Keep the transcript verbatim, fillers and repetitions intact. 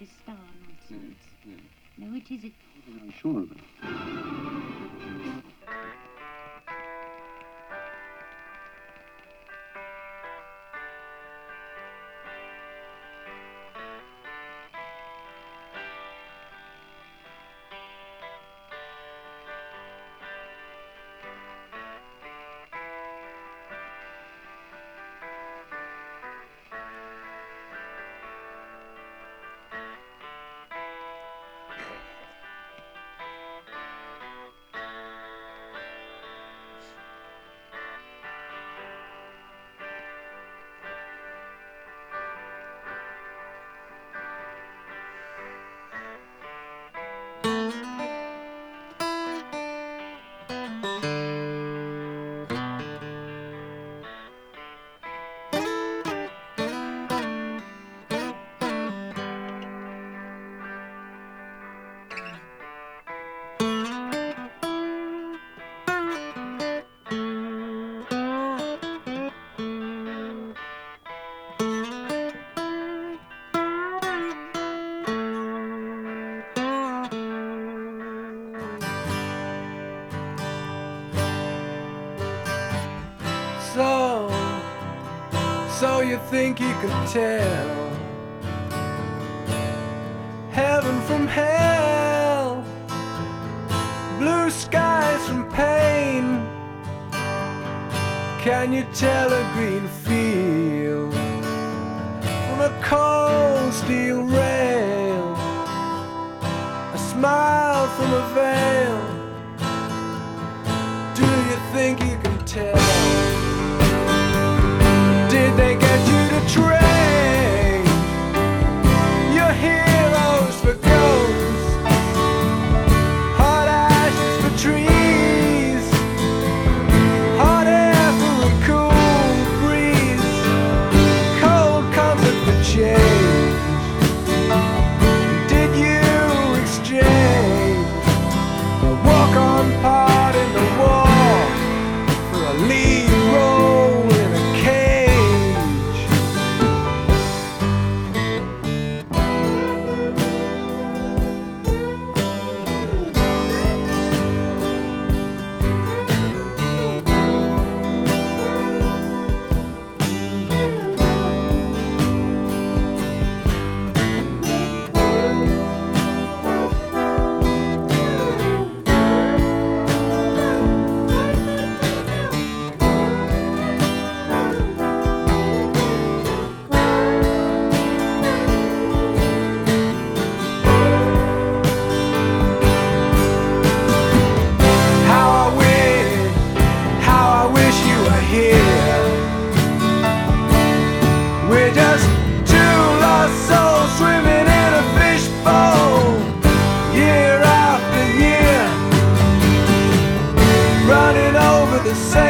star nonsense. Yeah, yeah. No, it isn't. I'm sure of it. So, so you think you can tell heaven from hell, blue skies from pain? Can you tell a green field from a cold steel rail, a smile from a veil? Do you think you can tell? Did they get you to train your heroes for ghosts, hot ashes for trees, hot air for a cool breeze, cold comfort for change? Did you exchange a walk-on part in the war for a lead role in a cage? We're just two lost souls swimming in a fishbowl, year after year, running over the same